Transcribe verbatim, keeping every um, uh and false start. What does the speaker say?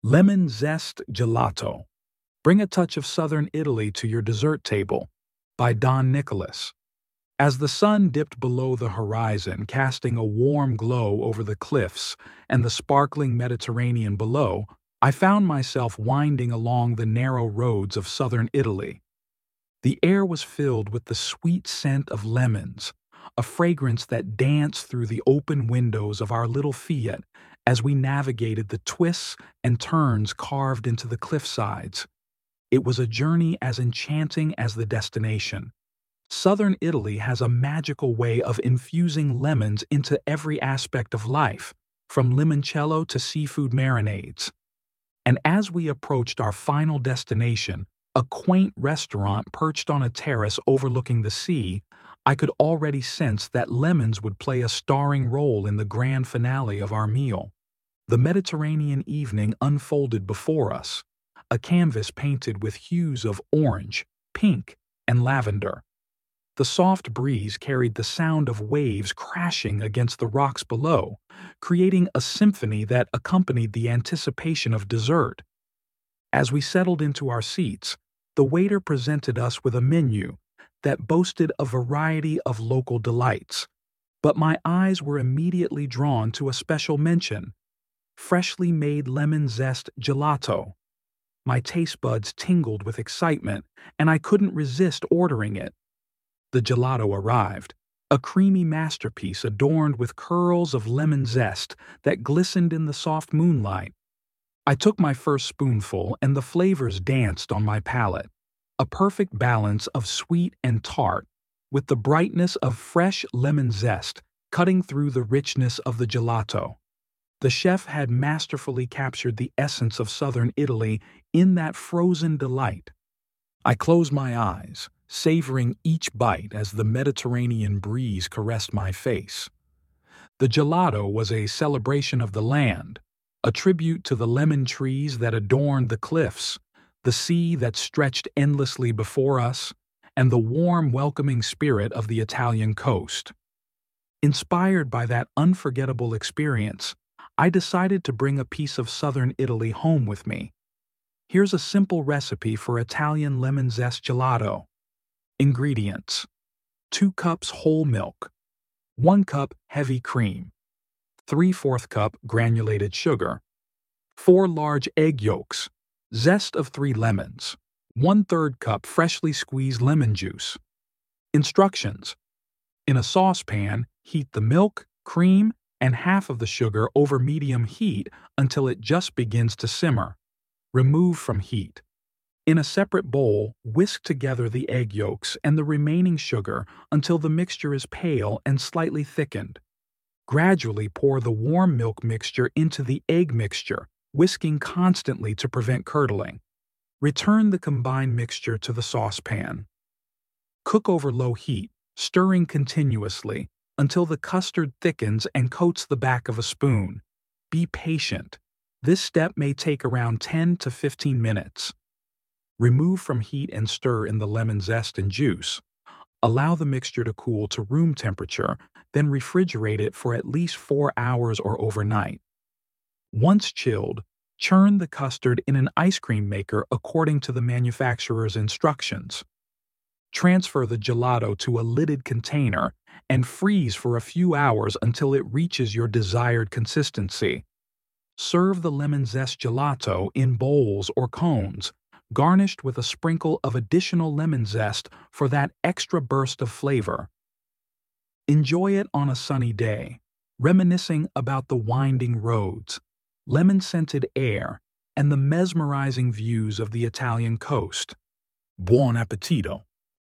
Lemon Zest Gelato. Bring a touch of southern Italy to your dessert table, by Don Nicholas. As the sun dipped below the horizon, casting a warm glow over the cliffs and the sparkling Mediterranean below, I found myself winding along the narrow roads of southern Italy. The air was filled with the sweet scent of lemons, a fragrance that danced through the open windows of our little Fiat as we navigated the twists and turns carved into the cliffsides. It was a journey as enchanting as the destination. Southern Italy has a magical way of infusing lemons into every aspect of life, from limoncello to seafood marinades. And as we approached our final destination, a quaint restaurant perched on a terrace overlooking the sea, I could already sense that lemons would play a starring role in the grand finale of our meal. The Mediterranean evening unfolded before us, a canvas painted with hues of orange, pink, and lavender. The soft breeze carried the sound of waves crashing against the rocks below, creating a symphony that accompanied the anticipation of dessert. As we settled into our seats, the waiter presented us with a menu that boasted a variety of local delights, but my eyes were immediately drawn to a special mention: freshly made lemon zest gelato. My taste buds tingled with excitement, and I couldn't resist ordering it. The gelato arrived, a creamy masterpiece adorned with curls of lemon zest that glistened in the soft moonlight. I took my first spoonful, and the flavors danced on my palate, a perfect balance of sweet and tart, with the brightness of fresh lemon zest cutting through the richness of the gelato. The chef had masterfully captured the essence of southern Italy in that frozen delight. I closed my eyes, savoring each bite as the Mediterranean breeze caressed my face. The gelato was a celebration of the land, a tribute to the lemon trees that adorned the cliffs, the sea that stretched endlessly before us, and the warm, welcoming spirit of the Italian coast. Inspired by that unforgettable experience, I decided to bring a piece of southern Italy home with me. Here's a simple recipe for Italian lemon zest gelato. Ingredients: two cups whole milk, one cup heavy cream, three-fourths cup granulated sugar, four large egg yolks, zest of three lemons, one-third cup freshly squeezed lemon juice. Instructions: in a saucepan, heat the milk, cream, and half of the sugar over medium heat until it just begins to simmer. Remove from heat. In a separate bowl, whisk together the egg yolks and the remaining sugar until the mixture is pale and slightly thickened. Gradually pour the warm milk mixture into the egg mixture, whisking constantly to prevent curdling. Return the combined mixture to the saucepan. Cook over low heat, stirring continuously until the custard thickens and coats the back of a spoon. Be patient. This step may take around ten to fifteen minutes. Remove from heat and stir in the lemon zest and juice. Allow the mixture to cool to room temperature, then refrigerate it for at least four hours or overnight. Once chilled, churn the custard in an ice cream maker according to the manufacturer's instructions. Transfer the gelato to a lidded container and freeze for a few hours until it reaches your desired consistency. Serve the lemon zest gelato in bowls or cones, garnished with a sprinkle of additional lemon zest for that extra burst of flavor. Enjoy it on a sunny day, reminiscing about the winding roads, lemon-scented air, and the mesmerizing views of the Italian coast. Buon appetito!